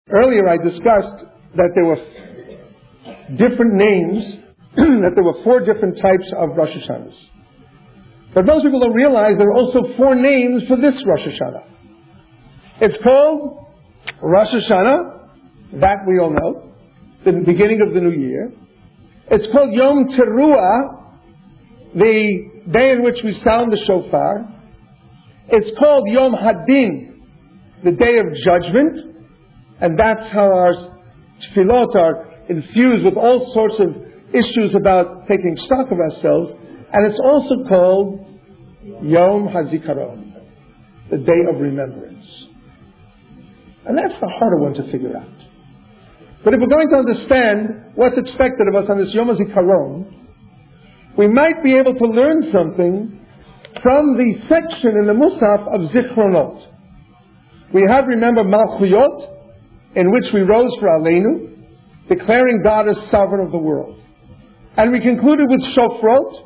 Earlier I discussed that there were different names, that there were 4 different types of Rosh Hashanahs. But most people don't realize there are also 4 names for this Rosh Hashanah. It's called Rosh Hashanah, that we all know, the beginning of the new year. It's called Yom Teruah, the day in which we sound the shofar. It's called Yom Hadin, the day of judgment. And that's how our tefillot are infused with all sorts of issues about taking stock of ourselves. And it's also called Yom HaZikaron, the day of remembrance. And that's the harder one to figure out. But if we're going to understand what's expected of us on this Yom HaZikaron, we might be able to learn something from the section in the Musaf of Zichronot. We have, remember, Malchuyot, in which we rose for Aleinu, declaring God as sovereign of the world. And we concluded with Shofrot,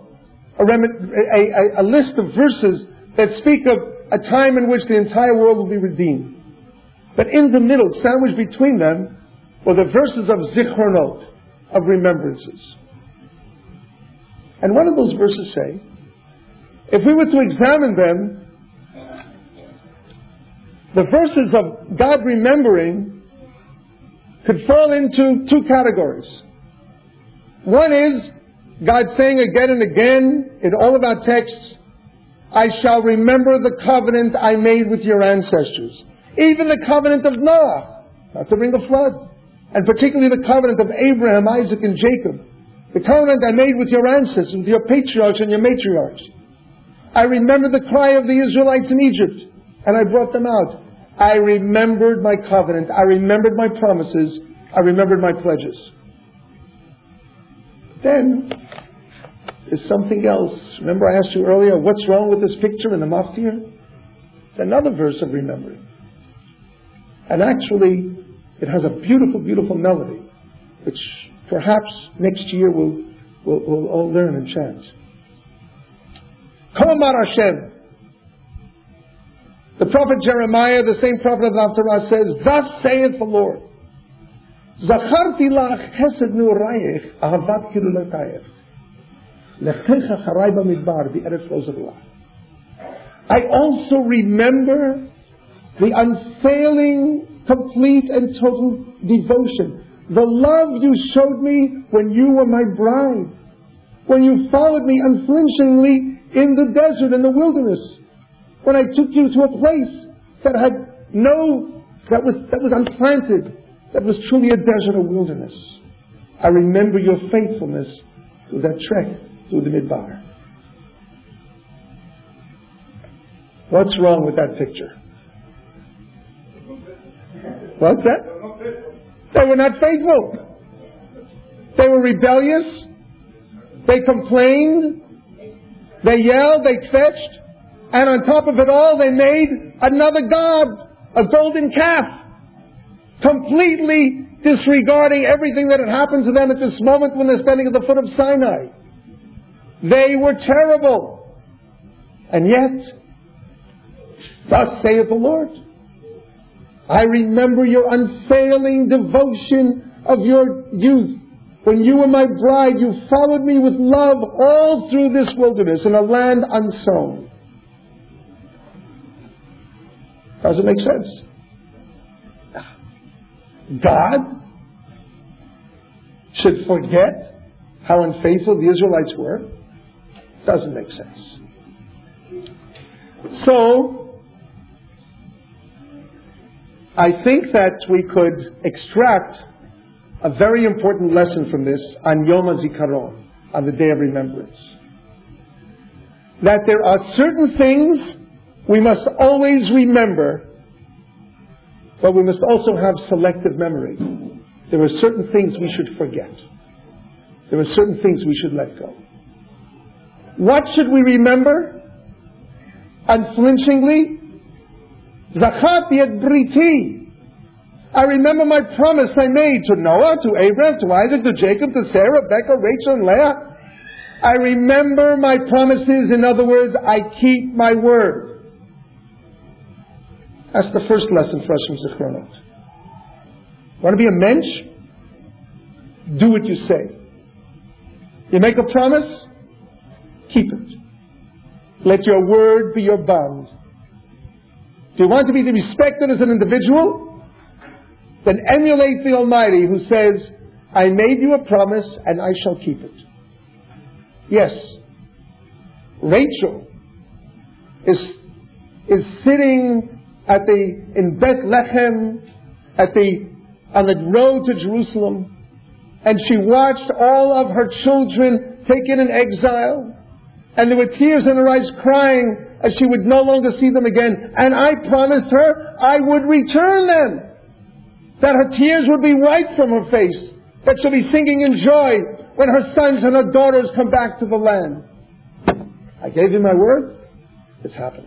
a list of verses that speak of a time in which the entire world will be redeemed. But in the middle, sandwiched between them, were the verses of Zichronot, of remembrances. And what do those verses say? If we were to examine them, the verses of God remembering could fall into 2 categories. One is God saying again and again in all of our texts, I shall remember the covenant I made with your ancestors. Even the covenant of Noah, not to bring a flood. And particularly the covenant of Abraham, Isaac, and Jacob. The covenant I made with your ancestors, with your patriarchs and your matriarchs. I remember the cry of the Israelites in Egypt, and I brought them out. I remembered my covenant. I remembered my promises. I remembered my pledges. Then, there's something else. Remember I asked you earlier, what's wrong with this picture in the Maftir? It's another verse of remembering. And actually, it has a beautiful, beautiful melody, which perhaps next year we'll all learn and chant. Kol Amar Hashem. The prophet Jeremiah, the same prophet of Haftarah, says, thus saith the Lord, Zacharti lach chesed ne'orayich, ahavat kiruletayich, lechecha charai b'midbar, b'eretz lo zerlah. I also remember the unfailing, complete and total devotion. The love you showed me when you were my bride. When you followed me unflinchingly in the desert, in the wilderness. When I took you to a place that had that was unplanted, that was truly a desert or wilderness. I remember your faithfulness through that trek through the Midbar. What's wrong with that picture? What's that? They were not faithful. They were rebellious. They complained. They yelled. They fetched. And on top of it all, they made another god, a golden calf, completely disregarding everything that had happened to them at this moment when they're standing at the foot of Sinai. They were terrible. And yet, thus saith the Lord, I remember your unfailing devotion of your youth. When you were my bride, you followed me with love all through this wilderness in a land unsown. Does it make sense? God should forget how unfaithful the Israelites were? Doesn't make sense. So, I think that we could extract a very important lesson from this on Yom HaZikaron, on the Day of Remembrance. That there are certain things we must always remember, but we must also have selective memory. There are certain things we should forget. There are certain things we should let go. What should we remember? Unflinchingly, Zacharti et briti. I remember my promise I made to Noah, to Abraham, to Isaac, to Jacob, to Sarah, Rebecca, Rachel, and Leah. I remember my promises. In other words, I keep my word. That's the first lesson for us from Zichronot. Want to be a mensch? Do what you say. You make a promise? Keep it. Let your word be your bond. Do you want to be respected as an individual? Then emulate the Almighty who says, I made you a promise and I shall keep it. Yes, Rachel is sitting in Bethlehem on the road to Jerusalem, and she watched all of her children taken in exile, and there were tears in her eyes crying as she would no longer see them again. And I promised her I would return them, that her tears would be wiped from her face, that she'll be singing in joy when her sons and her daughters come back to the land. I gave you my word. It's happened.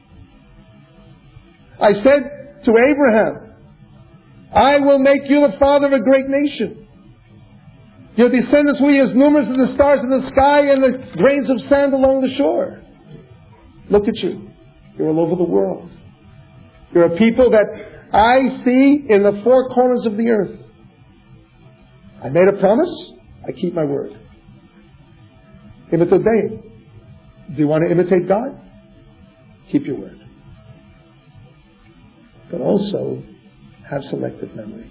I said to Abraham, I will make you the father of a great nation. Your descendants will be as numerous as the stars in the sky and the grains of sand along the shore. Look at you. You're all over the world. You're a people that I see in the four corners of the earth. I made a promise. I keep my word. Imitate Deus. Do you want to imitate God? Keep your word. But also have selective memory.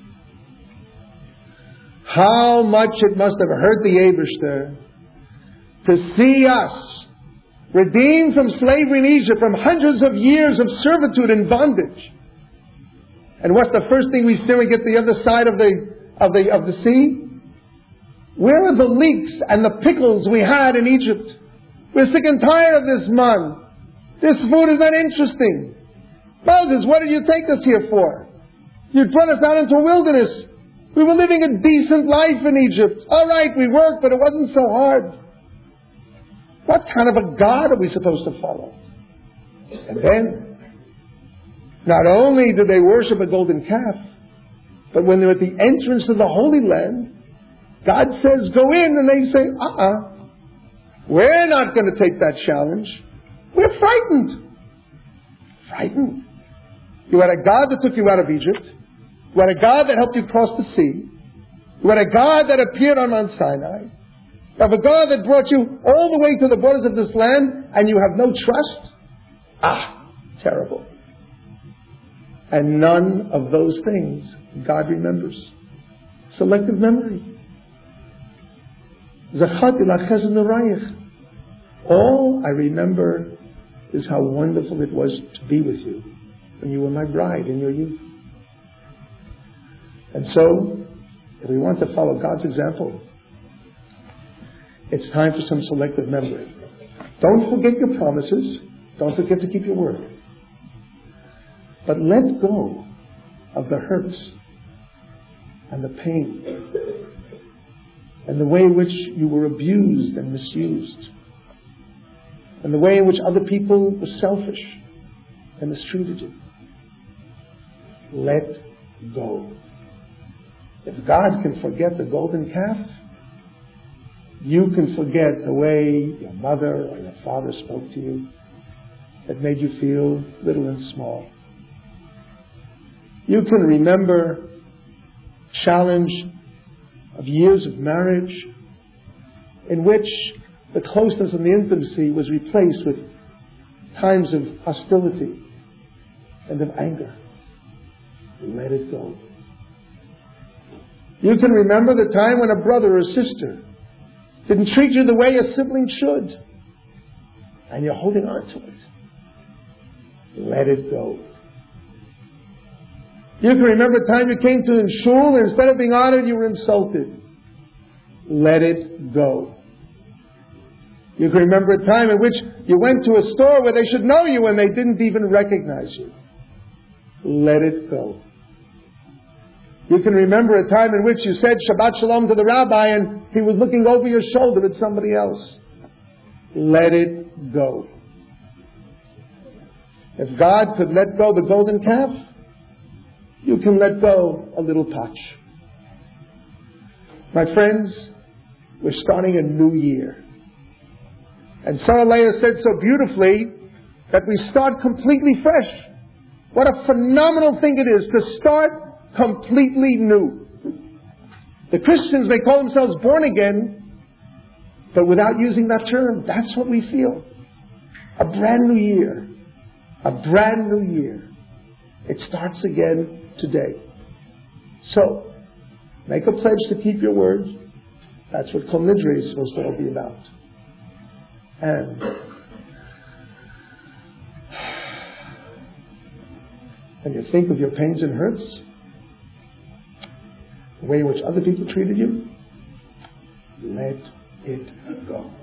How much it must have hurt the Eibishter to see us redeemed from slavery in Egypt, from hundreds of years of servitude and bondage. And what's the first thing we see when we get to the other side of the sea? Where are the leeks and the pickles we had in Egypt? We're sick and tired of this man. This food is not interesting. Moses, what did you take us here for? You brought us out into a wilderness. We were living a decent life in Egypt. All right, we worked, but it wasn't so hard. What kind of a God are we supposed to follow? And then, not only did they worship a golden calf, but when they're at the entrance of the Holy Land, God says, go in, and they say, we're not going to take that challenge. We're frightened. Frightened. You had a God that took you out of Egypt. You had a God that helped you cross the sea. You had a God that appeared on Mount Sinai. You have a God that brought you all the way to the borders of this land, and you have no trust? Terrible. And none of those things God remembers. Selective memory. All I remember is how wonderful it was to be with you when you were my bride in your youth. And so, if we want to follow God's example, it's time for some selective memory. Don't forget your promises. Don't forget to keep your word. But let go of the hurts and the pain and the way in which you were abused and misused and the way in which other people were selfish and mistreated you. Let go. If God can forget the golden calf, you can forget the way your mother or your father spoke to you that made you feel little and small. You can remember challenge of years of marriage in which the closeness and the intimacy was replaced with times of hostility and of anger. Let it go. You can remember the time when a brother or sister didn't treat you the way a sibling should, and you're holding on to it. Let it go. You can remember the time you came to in shul, and instead of being honored, you were insulted. Let it go. You can remember a time in which you went to a store where they should know you and they didn't even recognize you. Let it go. You can remember a time in which you said Shabbat Shalom to the rabbi and he was looking over your shoulder at somebody else. Let it go. If God could let go the golden calf, you can let go a little touch. My friends, we're starting a new year. And Sarah Leah said so beautifully that we start completely fresh. What a phenomenal thing it is to start completely new. The Christians may call themselves born again, but without using that term. That's what we feel. A brand new year. A brand new year. It starts again today. So, make a pledge to keep your word. That's what Kol Nidre is supposed to all be about. And when you think of your pains and hurts, the way in which other people treated you, let it go.